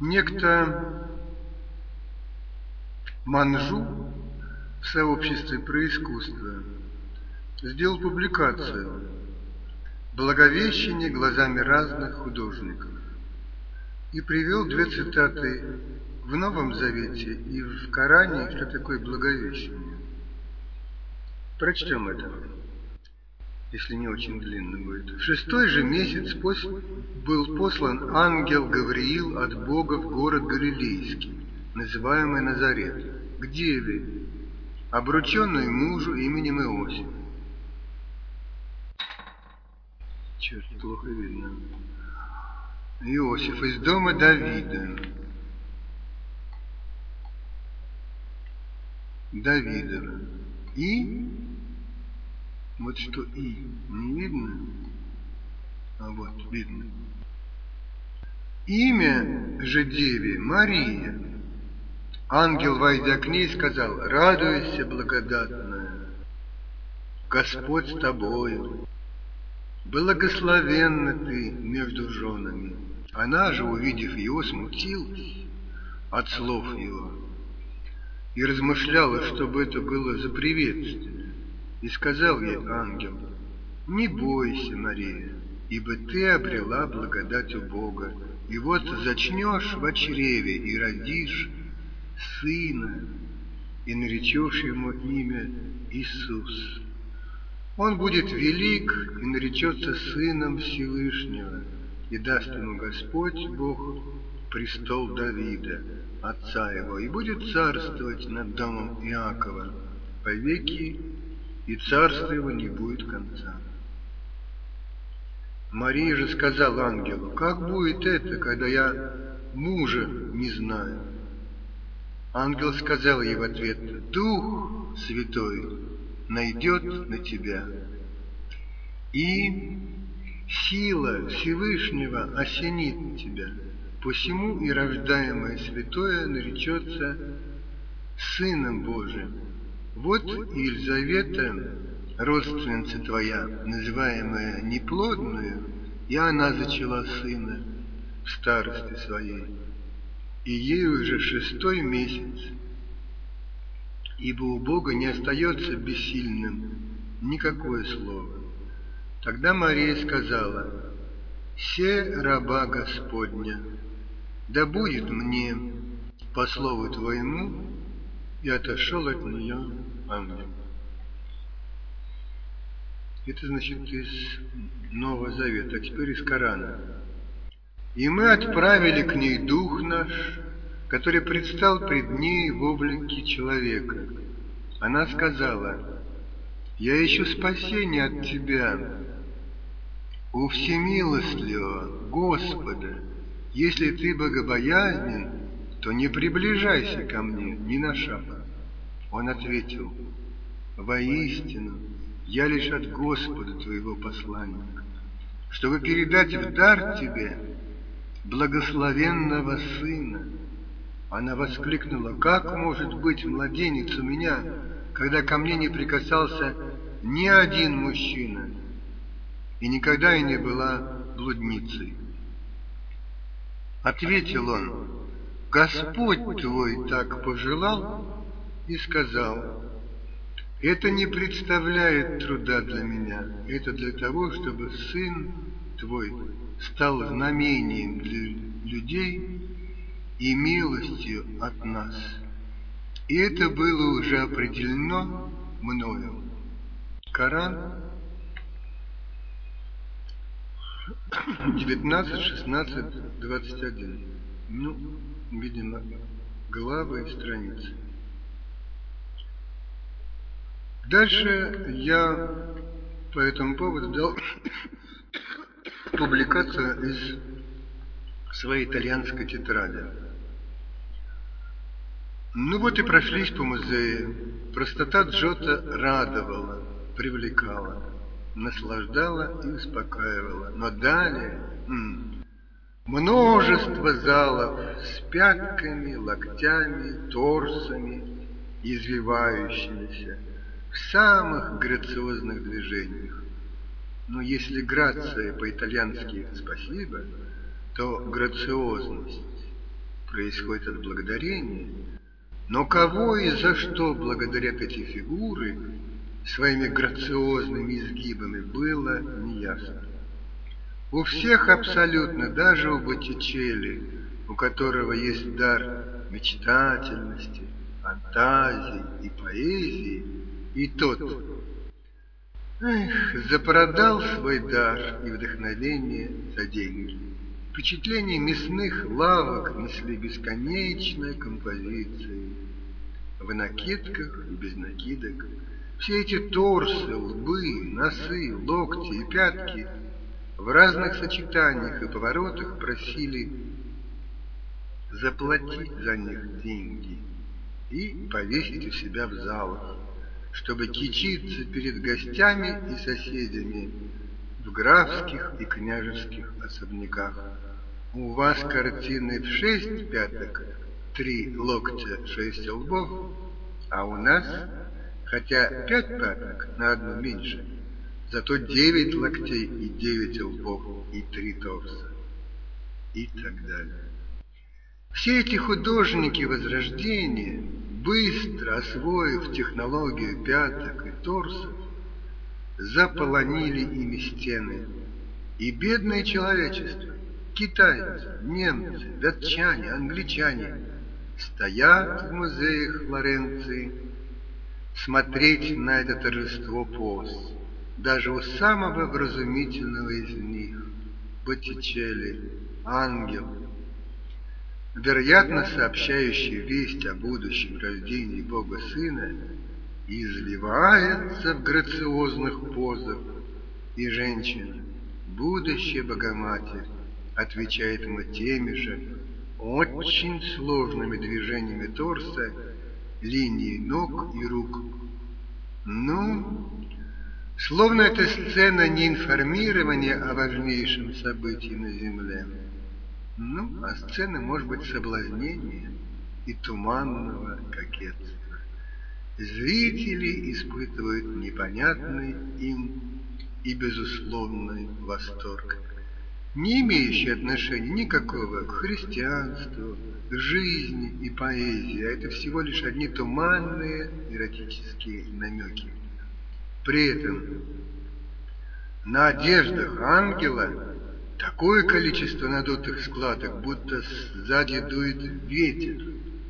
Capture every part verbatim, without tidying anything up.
Некто Манжу в сообществе про искусство сделал публикацию «Благовещение глазами разных художников» и привел две цитаты в Новом Завете и в Коране, что такое благовещение. Прочтем это, если не очень длинно будет. В шестой же месяц был послан ангел Гавриил от Бога в город Галилейский, называемый Назарет, к деве, обрученной мужу именем Иосиф. Черт, плохо видно. Иосиф из дома Давида. Давидова. И, вот что и, не видно? А вот, видно. Имя же деве Мария. Ангел, войдя к ней, сказал: «Радуйся, благодатная, Господь с тобою, благословенна ты между женами». Она же, увидев его, смутилась от слов его и размышляла, что бы это было за приветствие. И сказал ей ангел: «Не бойся, Мария, ибо ты обрела благодать у Бога, и вот зачнешь в чреве и родишь сына, и наречешь ему имя Иисус. Он будет велик и наречется сыном Всевышнего, и даст ему Господь Бог престол Давида, отца его, и будет царствовать над домом Иакова повеки, и царство его не будет конца». Мария же сказала ангелу: «Как будет это, когда я мужа не знаю?» Ангел сказал ей в ответ: «Дух Святой найдет на тебя, и сила Всевышнего осенит тебя, посему и рождаемое святое наречется Сыном Божиим. Вот Елизавета, родственница твоя, называемая неплодную, и она зачала сына в старости своей, и ей уже шестой месяц, ибо у Бога не остается бессильным никакое слово». Тогда Мария сказала: «Се раба Господня, да будет мне по слову твоему», и отошел от нее ангел. Это, значит, из Нового Завета, а теперь из Корана. «И мы отправили к ней Дух наш, который предстал пред ней в облике человека. Она сказала: я ищу спасения от тебя, у всемилостливого Господа. Если ты богобоязнен, то не приближайся ко мне ни на шаг». Он ответил: «Воистину, я лишь от Господа твоего посланник, чтобы передать в дар тебе благословенного сына». Она воскликнула: «Как может быть младенец у меня, когда ко мне не прикасался ни один мужчина, и никогда я не была блудницей?» Ответил он: «Господь твой так пожелал и сказал: это не представляет труда для меня, это для того, чтобы сын твой стал знамением для людей и милостью от нас. И это было уже определено мною». Коран девятнадцать, шестнадцать, двадцать один. Ну, видимо, главы и страницы. Дальше я по этому поводу дал публикацию из своей итальянской тетради. Ну вот и прошлись по музею. Простота Джотто радовала, привлекала, наслаждала и успокаивала. Но далее м, множество залов с пятками, локтями, торсами, извивающимися в самых грациозных движениях. Но если грация по-итальянски это спасибо, то грациозность происходит от благодарения. Но кого и за что благодарят эти фигуры своими грациозными изгибами, было неясно. У всех абсолютно, даже у Боттичелли, у которого есть дар мечтательности, фантазии и поэзии, и тот, эх, запродал свой дар и вдохновение за деньги. Впечатления мясных лавок несли бесконечные композиции, в накидках и без накидок. Все эти торсы, лбы, носы, локти и пятки в разных сочетаниях и поворотах просили заплатить за них деньги и повесить у себя в залах, чтобы кичиться перед гостями и соседями в графских и княжеских особняках. У вас картины в шесть пяток, три локтя, шесть лбов, а у нас, хотя пять пяток на одну меньше, зато девять локтей и девять лбов и три торса, и так далее. Все эти художники Возрождения, быстро освоив технологию пяток и торсов, заполонили ими стены. И бедное человечество, китайцы, немцы, датчане, англичане, стоят в музеях Флоренции смотреть на это торжество поз. Даже у самого вразумительного из них, Боттичелли, ангел, вероятно, сообщающий весть о будущем рождении Бога Сына, изливается в грациозных позах, и женщина, будущая Богоматерь, отвечает ему теми же очень сложными движениями торса, линией ног и рук. Ну, словно эта сцена не информирования о важнейшем событии на земле, ну, а сцена, может быть, соблазнения и туманного кокетства. Зрители испытывают непонятный им и безусловный восторг, не имеющий отношения никакого к христианству, жизни и поэзии, а это всего лишь одни туманные эротические намеки. При этом на одеждах ангела такое количество надутых складок, будто сзади дует ветер.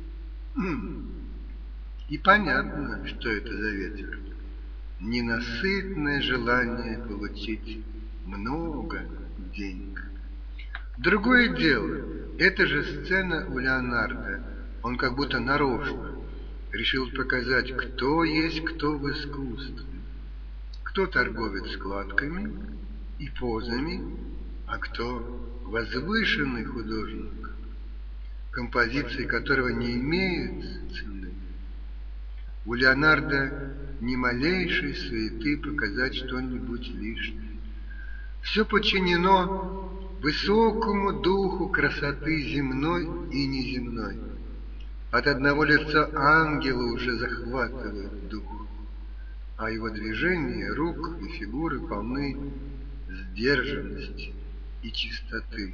И понятно, что это за ветер. Ненасытное желание получить много денег. Другое дело, эта же сцена у Леонардо. Он как будто нарочно решил показать, кто есть кто в искусстве. Кто торговец складками и позами, а кто возвышенный художник, композиции которого не имеют цены. У Леонардо ни малейшей суеты показать что-нибудь лишнее. Все подчинено высокому духу красоты земной и неземной. От одного лица ангела уже захватывает дух, а его движения рук и фигуры полны сдержанности и чистоты,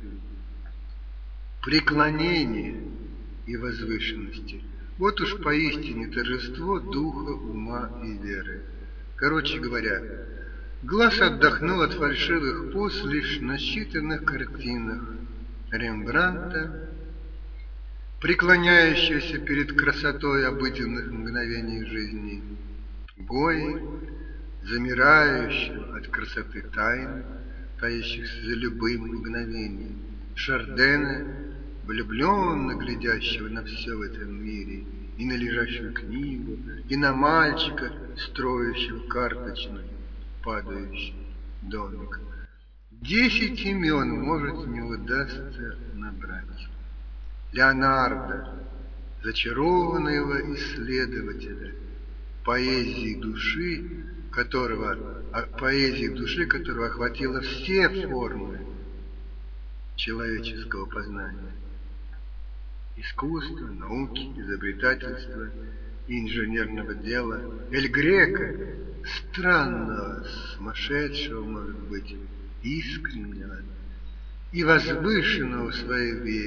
преклонения и возвышенности. Вот уж поистине торжество духа, ума и веры. Короче говоря, глаз отдохнул от фальшивых поз лишь на считанных картинах Рембрандта, преклоняющегося перед красотой обыденных мгновений жизни, Гои, замирающего от красоты тайн, таящихся за любым мгновением, Шардена, влюбленно глядящего на все в этом мире, и на лежащую книгу, и на мальчика, строящего карточный, падающий домик. Десять имен, может, не удастся набрать. Леонардо, зачарованного исследователя, поэзии души, которого, поэзии души которого охватила все формы человеческого познания. Искусства, науки, изобретательства и инженерного дела. Эль Греко, странного, сумасшедшего, может быть, искреннего и возвышенного в своей вере,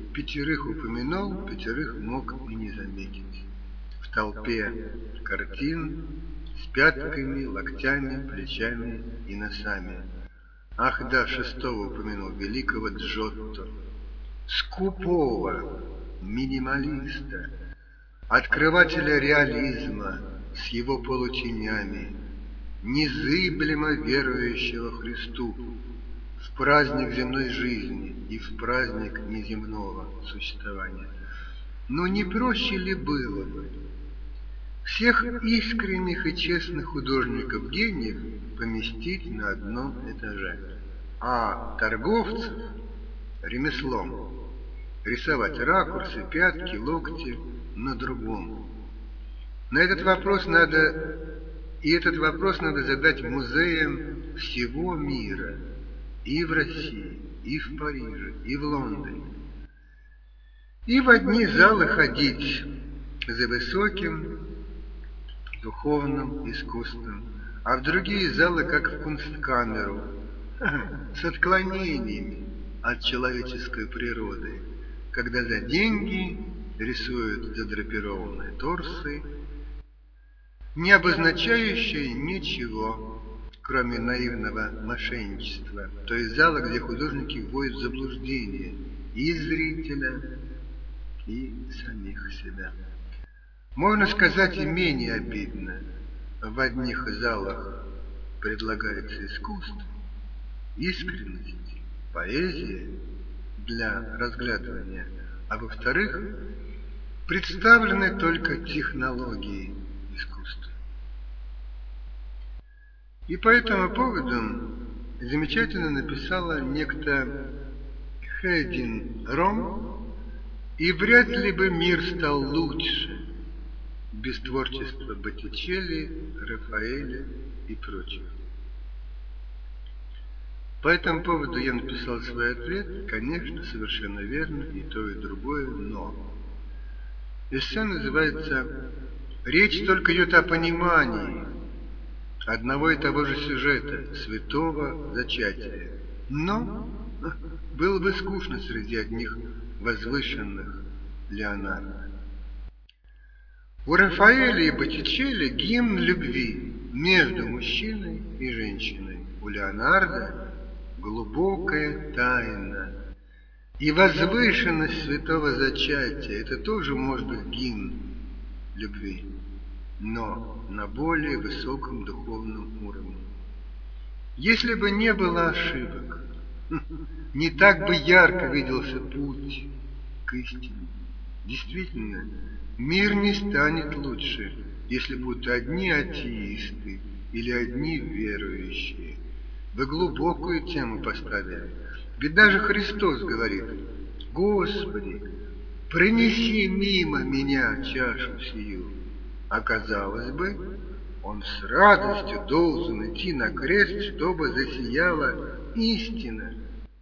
пятерых упомянул, пятерых мог и не заметить. В толпе картин с пятками, локтями, плечами и носами. Ах да, шестого упомянул, великого Джотто, скупого минималиста, открывателя реализма с его полутенями, незыблемо верующего Христу в праздник земной жизни и в праздник неземного существования. Но не проще ли было бы всех искренних и честных художников-гениев поместить на одном этаже, а торговцев ремеслом рисовать ракурсы, пятки, локти на другом? На этот вопрос надо, и этот вопрос надо задать музеям всего мира, и в России, и в Париже, и в Лондоне. И в одни залы ходить за высоким духовным искусством, а в другие залы, как в кунсткамеру, с отклонениями от человеческой природы, когда за деньги рисуют задрапированные торсы, не обозначающие ничего, кроме наивного мошенничества, то есть зала, где художники вводят в заблуждение и зрителя, и самих себя. Можно сказать, и менее обидно. В одних залах предлагается искусство, искренность, поэзия для разглядывания, а во-вторых, представлены только технологии искусства. И по этому поводу замечательно написала некто Хэдин Ром, и вряд ли бы мир стал лучше без творчества Боттичелли, Рафаэля и прочих. По этому поводу я написал свой ответ, конечно, совершенно верно, и то, и другое, но. Эссе называется «Речь только идет о понимании одного и того же сюжета, святого зачатия. Но было бы скучно среди одних возвышенных Леонардо». У Рафаэля и Боттичелли гимн любви между мужчиной и женщиной. У Леонардо глубокая тайна. И возвышенность святого зачатия – это тоже может быть гимн любви, но на более высоком духовном уровне. Если бы не было ошибок, не так бы ярко виделся путь к истине. Действительно, мир не станет лучше, если будут одни атеисты или одни верующие. Вы глубокую тему поставили. Ведь даже Христос говорит: «Господи, принеси мимо меня чашу сию». А казалось бы, он с радостью должен идти на крест, чтобы засияла истина.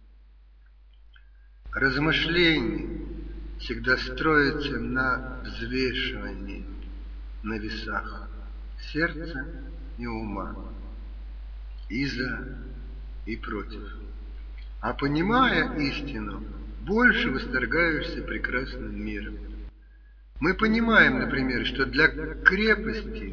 Размышление всегда строится на взвешивании, на весах сердца и ума, и за, и против. А понимая истину, больше восторгаешься прекрасным миром. Мы понимаем, например, что для крепости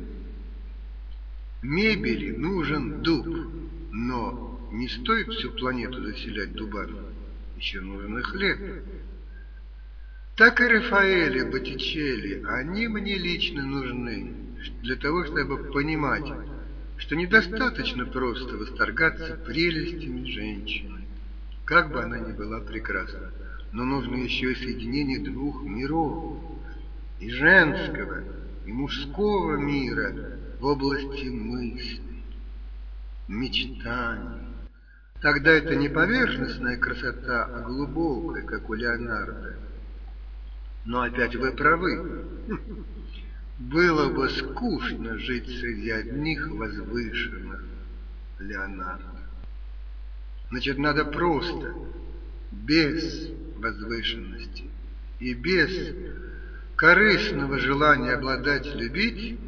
мебели нужен дуб, но не стоит всю планету заселять дубами, еще нужен и хлеб. Так и Рафаэль и Боттичелли, они мне лично нужны для того, чтобы понимать, что недостаточно просто восторгаться прелестями женщины, как бы она ни была прекрасна, но нужно еще и соединение двух миров, и женского, и мужского мира в области мыслей, мечтаний. Тогда это не поверхностная красота, а глубокая, как у Леонардо. Но опять вы правы. Было бы скучно жить среди одних возвышенных Леонардо. Значит, надо просто, без возвышенности и без корыстного желания обладать, любить,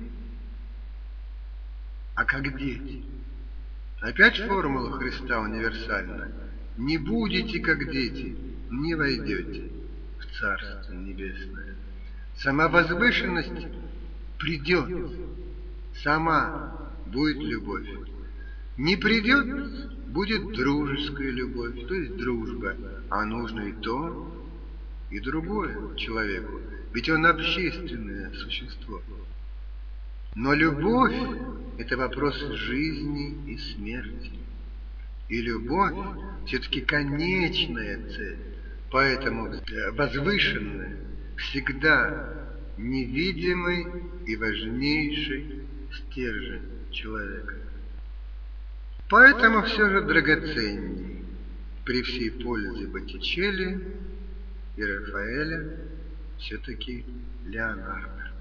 а как дети. Опять формула Христа универсальна. Не будете как дети, не войдете. в Царствие Небесное. Сама возвышенность придет, сама будет любовь. Не придет, будет дружеская любовь, то есть дружба, а нужно и то, и другое человеку, ведь он общественное существо. Но любовь – это вопрос жизни и смерти. И любовь все-таки конечная цель, поэтому возвышенная всегда невидимый и важнейший стержень человека. Поэтому все же драгоценней при всей пользе Боттичелли и Рафаэля все-таки Леонардо.